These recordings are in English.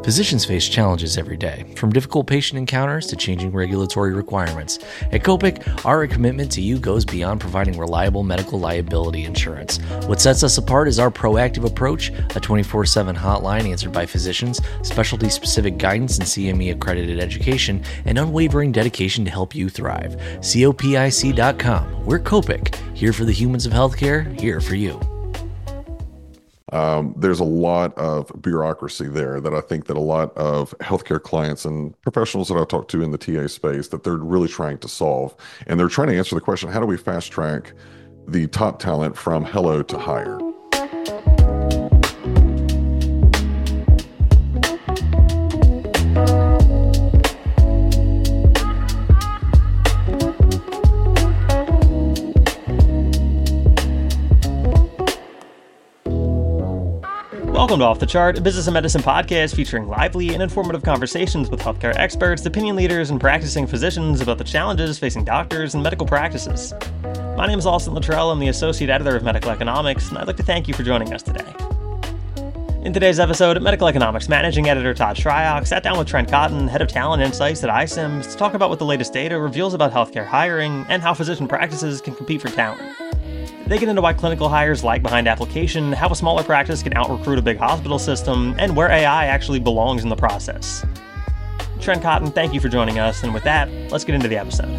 Physicians face challenges every day, from difficult patient encounters to changing regulatory requirements. At Copic, our commitment to you goes beyond providing reliable medical liability insurance. What sets us apart is our proactive approach, a 24/7 hotline answered by physicians, specialty-specific guidance and CME-accredited education, and unwavering dedication to help you thrive. COPIC.com. We're Copic, here for the humans of healthcare, here for you. There's a lot of bureaucracy there that I think that a lot of healthcare clients and professionals that I talk to in the TA space that they're really trying to solve. And they're trying to answer the question, how do we fast track the top talent from hello to hire? Welcome to Off the Chart, a business and medicine podcast featuring lively and informative conversations with healthcare experts, opinion leaders, and practicing physicians about the challenges facing doctors and medical practices. My name is Austin Luttrell. I'm the Associate Editor of Medical Economics, and I'd like to thank you for joining us today. In today's episode, Medical Economics Managing Editor Todd Shryock sat down with Trent Cotton, Head of Talent Insights at iCIMS, to talk about what the latest data reveals about healthcare hiring and how physician practices can compete for talent. They get into why clinical hires lag behind application, how a smaller practice can out-recruit a big hospital system, and where AI actually belongs in the process. Trent Cotton, thank you for joining us, and with that, let's get into the episode.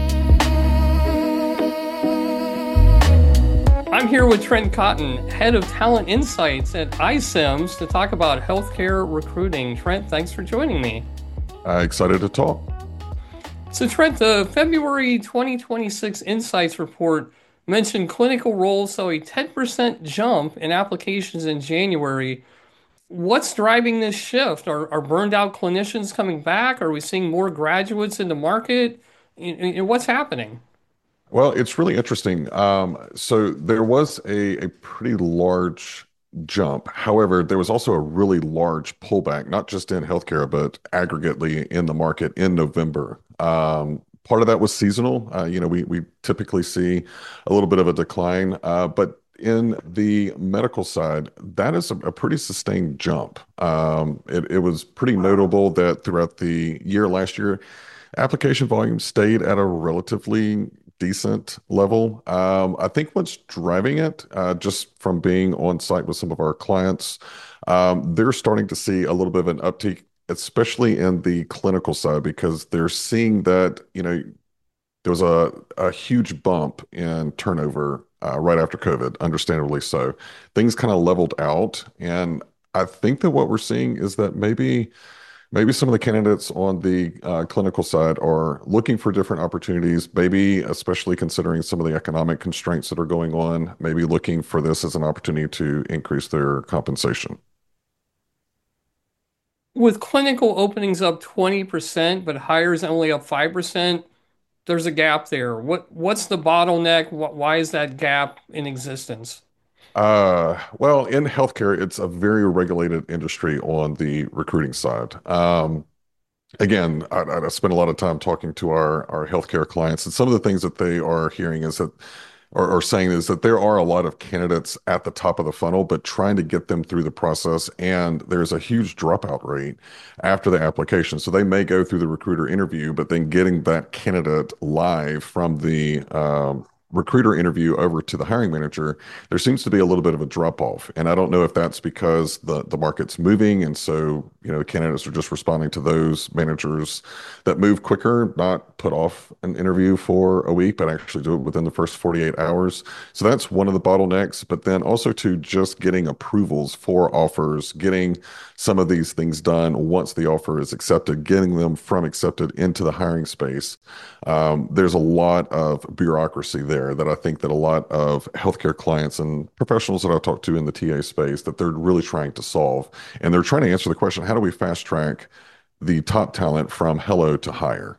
I'm here with Trent Cotton, Head of Talent Insights at iCIMS, to talk about healthcare recruiting. Trent, thanks for joining me. Excited to talk. So Trent, the February 2026 Insights report mentioned clinical roles saw a 10% jump in applications in January. What's driving this shift? Are burned out clinicians coming back? Are we seeing more graduates in the market? What's happening? Well, it's really interesting. So there was a pretty large jump. However, there was also a really large pullback, not just in healthcare, but aggregately in the market in November. Part of that was seasonal. We typically see a little bit of a decline, but in the medical side, that is a pretty sustained jump. It was pretty notable that throughout the year last year, application volume stayed at a relatively decent level. I think what's driving it, just from being on site with some of our clients, they're starting to see a little bit of an uptick, especially in the clinical side, because they're seeing that, there was a huge bump in turnover right after COVID, understandably so. Things kind of leveled out. And I think that what we're seeing is that maybe some of the candidates on the clinical side are looking for different opportunities, maybe especially considering some of the economic constraints that are going on, maybe looking for this as an opportunity to increase their compensation. With clinical openings up 20%, but hires only up 5%, there's a gap there. What's the bottleneck? Why is that gap in existence? Well, in healthcare, it's a very regulated industry on the recruiting side. Again, I spend a lot of time talking to our healthcare clients, and some of the things that they are hearing is that or saying is that there are a lot of candidates at the top of the funnel, but trying to get them through the process, and there's a huge dropout rate after the application. So they may go through the recruiter interview, but then getting that candidate live from the recruiter interview over to the hiring manager, there seems to be a little bit of a drop off. And I don't know if that's because the market's moving, and so candidates are just responding to those managers that move quicker, not put off an interview for a week, but actually do it within the first 48 hours. So that's one of the bottlenecks. But then also to just getting approvals for offers, getting some of these things done once the offer is accepted, getting them from accepted into the hiring space. There's a lot of bureaucracy there that I think that a lot of healthcare clients and professionals that I talk to in the TA space that they're really trying to solve. And they're trying to answer the question, how do we fast track the top talent from hello to hire?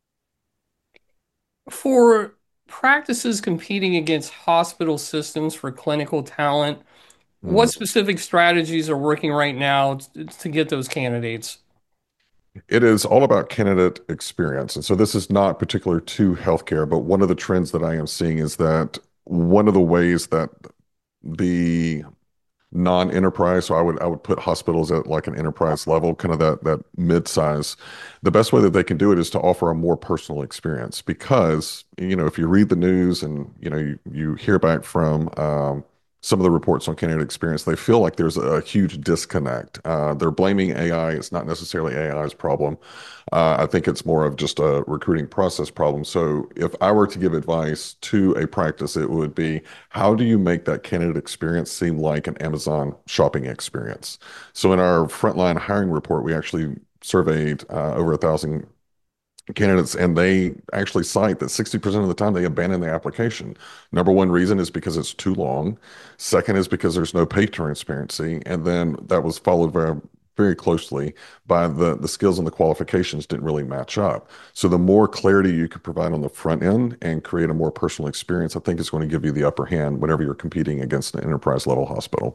For practices competing against hospital systems for clinical talent, what specific strategies are working right now to get those candidates? It is all about candidate experience. And so this is not particular to healthcare, but one of the trends that I am seeing is that one of the ways that the non-enterprise. So I would put hospitals at like an enterprise level, kind of that mid-size. The best way that they can do it is to offer a more personal experience because, if you read the news and, you hear back from some of the reports on candidate experience, they feel like there's a huge disconnect. They're blaming AI. It's not necessarily AI's problem. I think it's more of just a recruiting process problem. So if I were to give advice to a practice, it would be, how do you make that candidate experience seem like an Amazon shopping experience? So in our frontline hiring report, we actually surveyed over 1,000 candidates, and they actually cite that 60% of the time they abandon the application. Number one reason is because it's too long. Second is because there's no pay transparency. And then that was followed very, very closely by the skills and the qualifications didn't really match up. So the more clarity you can provide on the front end and create a more personal experience, I think is going to give you the upper hand whenever you're competing against an enterprise level hospital.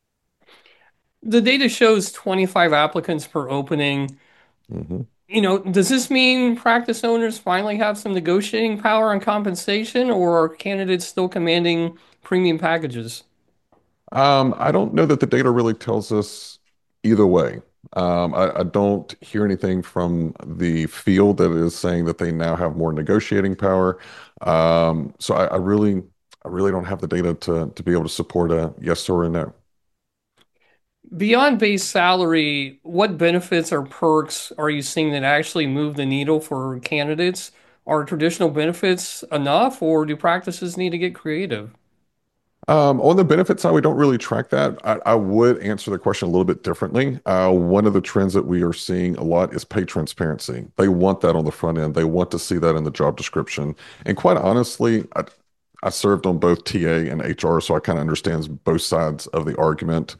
The data shows 25 applicants per opening. Mhm. Does this mean practice owners finally have some negotiating power on compensation, or are candidates still commanding premium packages? I don't know that the data really tells us either way. I don't hear anything from the field that is saying that they now have more negotiating power. So I really don't have the data to be able to support a yes or a no. Beyond base salary, what benefits or perks are you seeing that actually move the needle for candidates? Are traditional benefits enough, or do practices need to get creative? On the benefit side, we don't really track that. I would answer the question a little bit differently. One of the trends that we are seeing a lot is pay transparency. They want that on the front end. They want to see that in the job description. And quite honestly, I served on both TA and HR, so I kind of understand both sides of the argument.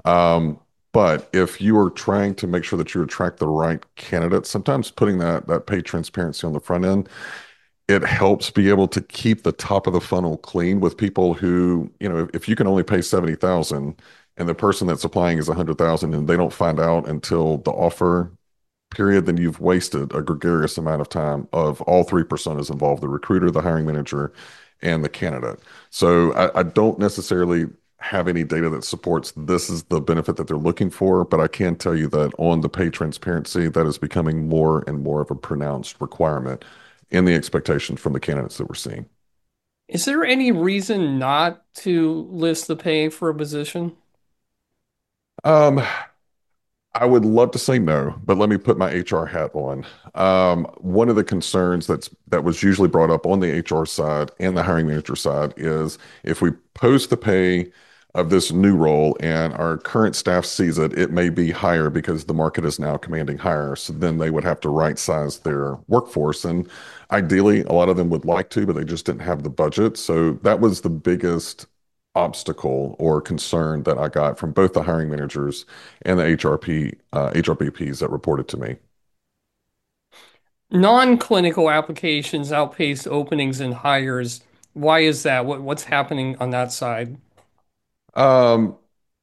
But if you are trying to make sure that you attract the right candidates, sometimes putting that pay transparency on the front end, it helps be able to keep the top of the funnel clean with people who, if you can only pay 70,000 and the person that's applying is 100,000 and they don't find out until the offer period, then you've wasted a gregarious amount of time of all three personas involved, the recruiter, the hiring manager, and the candidate. So I don't necessarily have any data that supports this is the benefit that they're looking for, but I can tell you that on the pay transparency, that is becoming more and more of a pronounced requirement in the expectations from the candidates that we're seeing. Is there any reason not to list the pay for a position? Um, I would love to say no, but let me put my HR hat on. One of the concerns that was usually brought up on the HR side and the hiring manager side is if we post the pay of this new role and our current staff sees it, it may be higher because the market is now commanding higher. So then they would have to right size their workforce. And ideally, a lot of them would like to, but they just didn't have the budget. So that was the biggest obstacle or concern that I got from both the hiring managers and the HRBPs that reported to me. Non-clinical applications outpace openings and hires. Why is that? What's happening on that side? Um,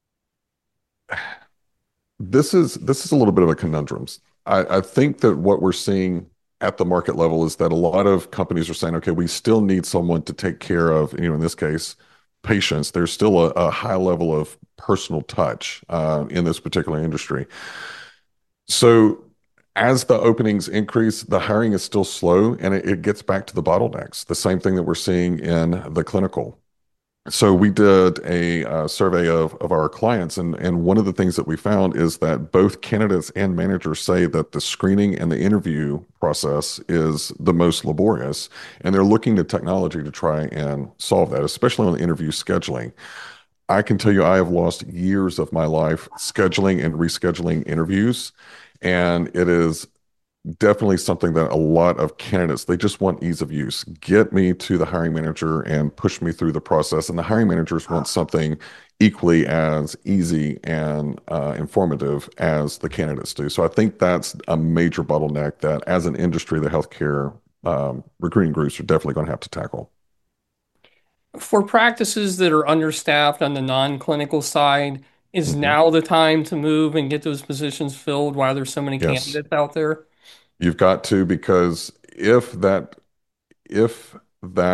this is a little bit of a conundrum. I think that what we're seeing at the market level is that a lot of companies are saying, okay, we still need someone to take care of, in this case, patients. There's still a high level of personal touch in this particular industry. So as the openings increase, the hiring is still slow, and it gets back to the bottlenecks, the same thing that we're seeing in the clinical. So we did a survey of our clients, and one of the things that we found is that both candidates and managers say that the screening and the interview process is the most laborious, and they're looking to technology to try and solve that, especially on the interview scheduling. I can tell you I have lost years of my life scheduling and rescheduling interviews, and it is definitely something that a lot of candidates, they just want ease of use. Get me to the hiring manager and push me through the process. And the hiring managers want something equally as easy and informative as the candidates do. So I think that's a major bottleneck that as an industry, the healthcare recruiting groups are definitely going to have to tackle. For practices that are understaffed on the non-clinical side, is Mhm. now the time to move and get those positions filled while there's so many Yes, candidates out there? you've got to, because if that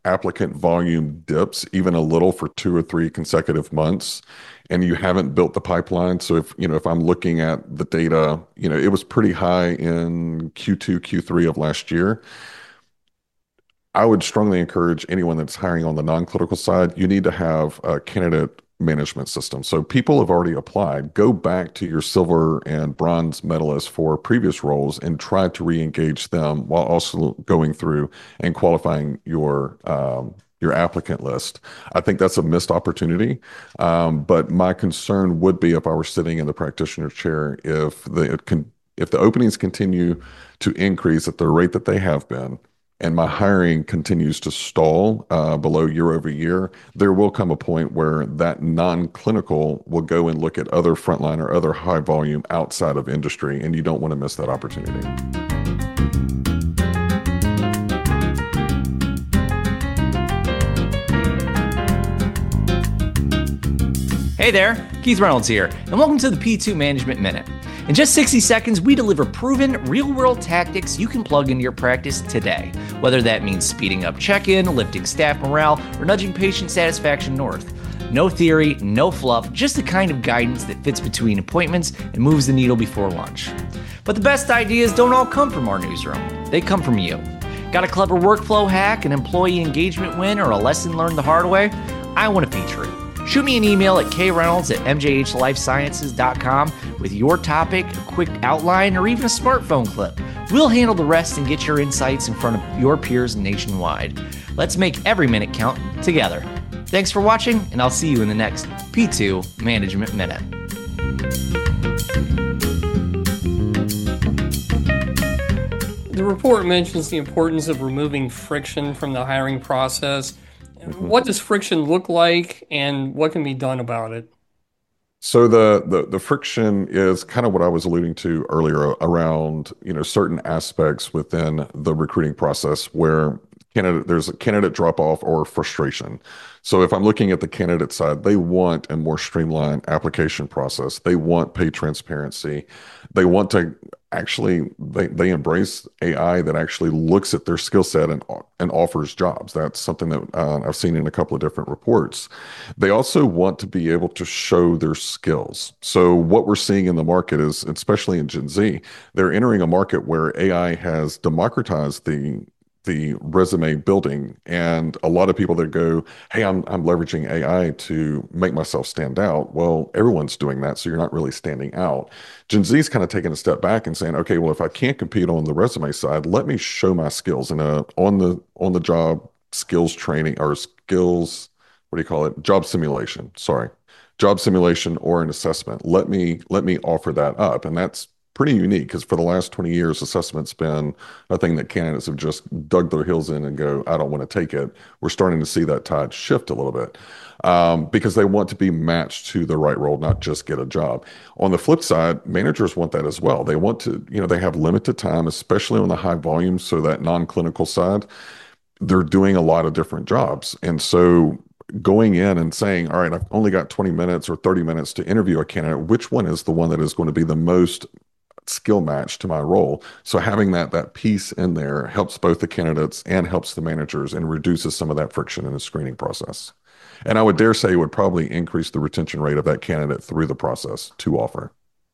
applicant volume dips even a little for 2 or 3 consecutive months, and you haven't built the pipeline. So if I'm looking at the data, it was pretty high in Q2, Q3 of last year. I would strongly encourage anyone that's hiring on the non-clinical side, you need to have a candidate management system. So people have already applied. Go back to your silver and bronze medalists for previous roles and try to re-engage them while also going through and qualifying your applicant list. I think that's a missed opportunity. But my concern would be if I were sitting in the practitioner chair, if the openings continue to increase at the rate that they have been, and my hiring continues to stall below year over year, there will come a point where that non-clinical will go and look at other frontline or other high volume outside of industry, and you don't want to miss that opportunity. Hey there, Keith Reynolds here, and welcome to the P2 Management Minute. In just 60 seconds, we deliver proven, real-world tactics you can plug into your practice today, whether that means speeding up check-in, lifting staff morale, or nudging patient satisfaction north. No theory, no fluff, just the kind of guidance that fits between appointments and moves the needle before lunch. But the best ideas don't all come from our newsroom. They come from you. Got a clever workflow hack, an employee engagement win, or a lesson learned the hard way? I want to feature it. Shoot me an email at kreynolds@mjhlifesciences.com with your topic, a quick outline, or even a smartphone clip. We'll handle the rest and get your insights in front of your peers nationwide. Let's make every minute count together. Thanks for watching, and I'll see you in the next P2 Management Minute. The report mentions the importance of removing friction from the hiring process. What does friction look like, and what can be done about it? So the friction is kind of what I was alluding to earlier around, certain aspects within the recruiting process where there's a candidate drop off or frustration. So if I'm looking at the candidate side, they want a more streamlined application process. They want pay transparency. They want to they embrace AI that actually looks at their skill set and offers jobs. That's something that I've seen in a couple of different reports. They also want to be able to show their skills. So what we're seeing in the market is, especially in Gen Z, they're entering a market where AI has democratized the resume building, and a lot of people that go, hey, I'm leveraging AI to make myself stand out. Well, everyone's doing that, so you're not really standing out. Gen Z is kind of taking a step back and saying, okay, well, if I can't compete on the resume side, let me show my skills in on the job skills training, or skills, what do you call it? Job simulation. Sorry. Job simulation or an assessment. Let me offer that up. And that's pretty unique, because for the last 20 years, assessment's been a thing that candidates have just dug their heels in and go, I don't want to take it. We're starting to see that tide shift a little bit, because they want to be matched to the right role, not just get a job. On the flip side, managers want that as well. They want to, they have limited time, especially on the high volume. So that non-clinical side, they're doing a lot of different jobs. And so going in and saying, all right, I've only got 20 minutes or 30 minutes to interview a candidate, which one is the one that is going to be the most skill match to my role? So having that piece in there helps both the candidates and helps the managers and reduces some of that friction in the screening process. And I would dare say it would probably increase the retention rate of that candidate through the process to offer.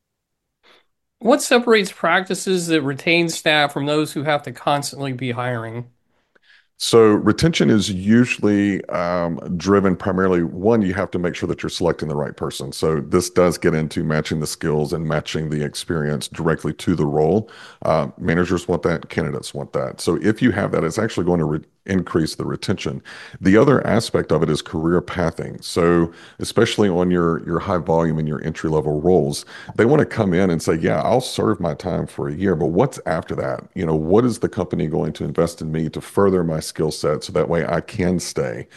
What separates practices that retain staff from those who have to constantly be hiring? So retention is usually driven primarily, one, you have to make sure that you're selecting the right person. So this does get into matching the skills and matching the experience directly to the role. Managers want that, candidates want that. So if you have that, it's actually going to increase the retention. The other aspect of it is career pathing. So especially on your high volume and your entry level roles, they want to come in and say, yeah, I'll serve my time for a year, but what's after that? What is the company going to invest in me to further my skill set so that way I can stay?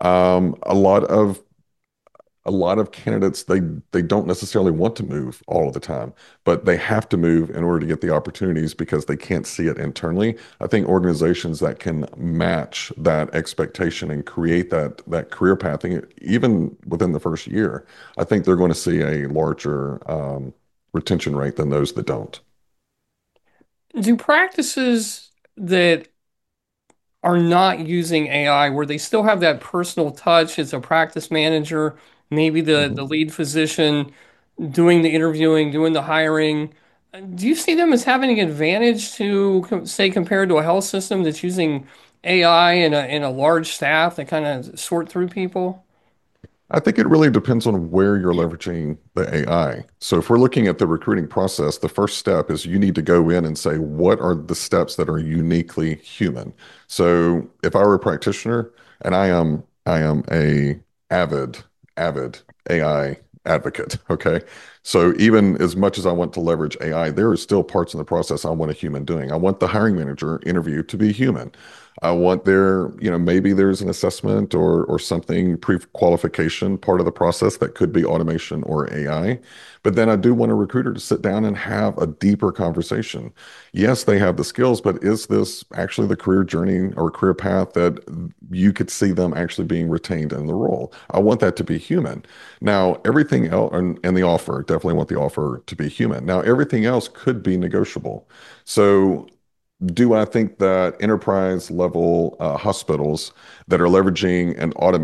A lot of candidates, they don't necessarily want to move all of the time, but they have to move in order to get the opportunities because they can't see it internally. I think organizations that can match that expectation and create that career pathing, even within the first year, I think they're going to see a larger retention rate than those that don't. Do practices that are not using AI, where they still have that personal touch as a practice manager, maybe the lead physician doing the interviewing, doing the hiring. Do you see them as having an advantage to, say, compared to a health system that's using AI and a large staff that kind of sort through people? I think it really depends on where you're leveraging the AI. So if we're looking at the recruiting process, the first step is you need to go in and say, what are the steps that are uniquely human? So if I were a practitioner, and I am a avid AI advocate, okay? So even as much as I want to leverage AI, there are still parts in the process I want a human doing. I want the hiring manager interview to be human. I want maybe there's an assessment or something pre-qualification part of the process that could be automation or AI. But then I do want a recruiter to sit down and have a deeper conversation. Yes, they have the skills, but is this actually the career journey or career path that you could see them actually being retained in the role? I want that to be human. Now, everything else, and the offer, definitely want the offer to be human. Now, everything else could be negotiable. So do I think that enterprise level hospitals that are leveraging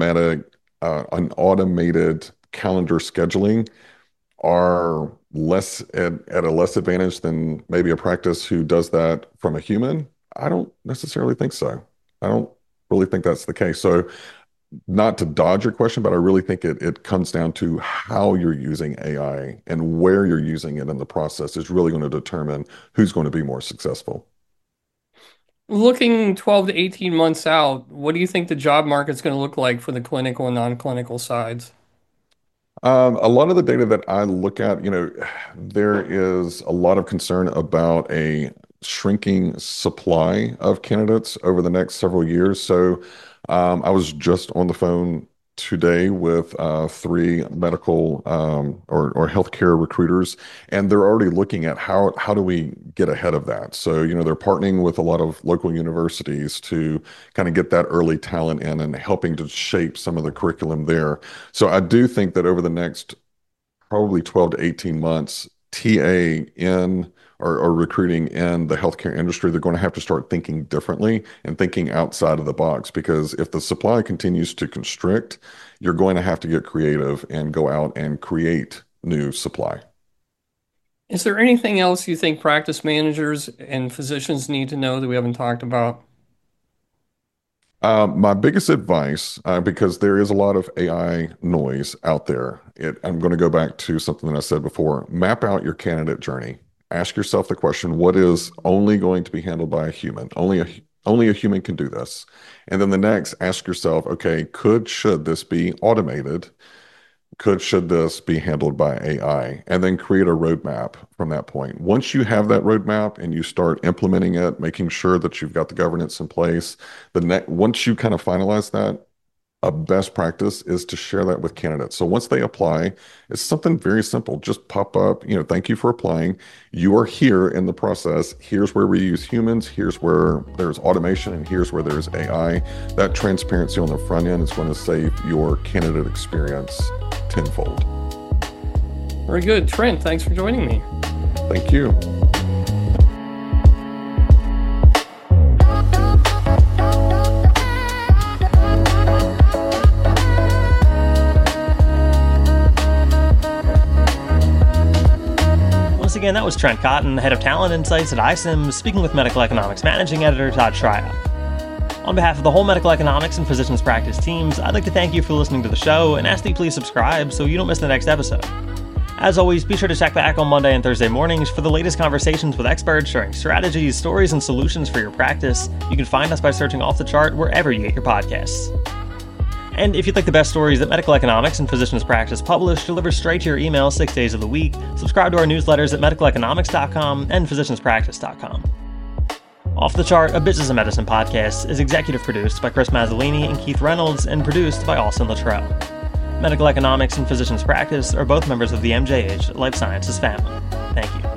an automated calendar scheduling are at a less advantage than maybe a practice who does that from a human? I don't necessarily think so. I don't really think that's the case. So not to dodge your question, but I really think it comes down to how you're using AI and where you're using it in the process is really going to determine who's going to be more successful. Looking 12 to 18 months out, what do you think the job market's going to look like for the clinical and non-clinical sides? A lot of the data that I look at, there is a lot of concern about a shrinking supply of candidates over the next several years. So I was just on the phone today with three medical or healthcare recruiters, and they're already looking at how do we get ahead of that. So, they're partnering with a lot of local universities to kind of get that early talent in and helping to shape some of the curriculum there. So I do think that over the next probably 12 to 18 months, TA in or recruiting in the healthcare industry, they're going to have to start thinking differently and thinking outside of the box, because if the supply continues to constrict, you're going to have to get creative and go out and create new supply. Is there anything else you think practice managers and physicians need to know that we haven't talked about? My biggest advice, because there is a lot of AI noise out there, I'm going to go back to something that I said before. Map out your candidate journey. Ask yourself the question, what is only going to be handled by a human? Only a human can do this. And then the next, ask yourself, okay, should this be automated? Should this be handled by AI? And then create a roadmap from that point. Once you have that roadmap and you start implementing it, making sure that you've got the governance in place, once you kind of finalize that, a best practice is to share that with candidates. So once they apply, it's something very simple. Just pop up, thank you for applying. You are here in the process. Here's where we use humans. Here's where there's automation, and here's where there's AI. That transparency on the front end is going to save your candidate experience tenfold. Very good. Trent, thanks for joining me. Thank you. Once again, that was Trent Cotton, head of talent insights at iCIMS, speaking with medical economics managing editor Todd Schreier. On behalf of the whole medical economics and physicians practice teams, I'd like to thank you for listening to the show and ask that you please subscribe so you don't miss the next episode. As always, be sure to check back on Monday and Thursday mornings for the latest conversations with experts sharing strategies, stories, and solutions for your practice. You can find us by searching Off the Chart wherever you get your podcasts. And if you'd like the best stories that medical economics and physicians practice publish delivered straight to your email 6 days of the week, subscribe to our newsletters at medicaleconomics.com and physicianspractice.com. Off the Chart, a business and medicine podcast, is executive produced by Chris Mazzolini and Keith Reynolds and produced by Austin Luttrell. Medical economics and physicians practice are both members of the MJH Life Sciences family. Thank you.